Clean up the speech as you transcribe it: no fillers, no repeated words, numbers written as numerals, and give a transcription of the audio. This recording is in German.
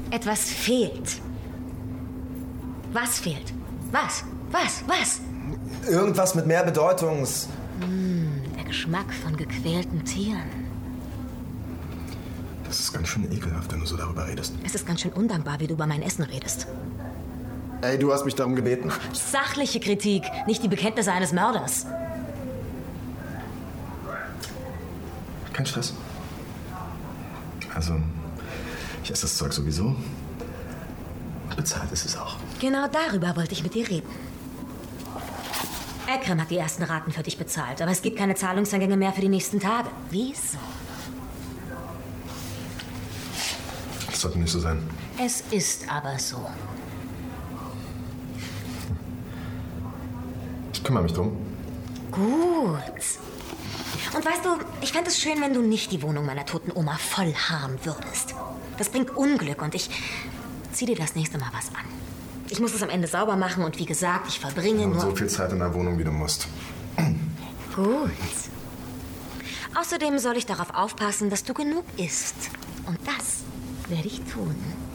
Etwas fehlt. Was fehlt? Was? Irgendwas mit mehr Bedeutung. Der Geschmack von gequälten Tieren. Das ist ganz schön ekelhaft, wenn du so darüber redest. Es ist ganz schön undankbar, wie du über mein Essen redest. Ey, du hast mich darum gebeten. Sachliche Kritik, nicht die Bekenntnisse eines Mörders. Kein Stress. Also, ich esse das Zeug sowieso. Bezahlt ist es auch. Genau darüber wollte ich mit dir reden. Ekrem hat die ersten Raten für dich bezahlt, aber es gibt keine Zahlungseingänge mehr für die nächsten Tage. Wieso? Das sollte nicht so sein. Es ist aber so. Ich kümmere mich drum. Gut. Und weißt du, ich fände es schön, wenn du nicht die Wohnung meiner toten Oma voll harren würdest. Das bringt Unglück und ich zieh dir das nächste Mal was an. Ich muss es am Ende sauber machen und wie gesagt, ich verbringe Und nur... so viel Zeit in der Wohnung, wie du musst. Gut. Außerdem soll ich darauf aufpassen, dass du genug isst. Und das werde ich tun.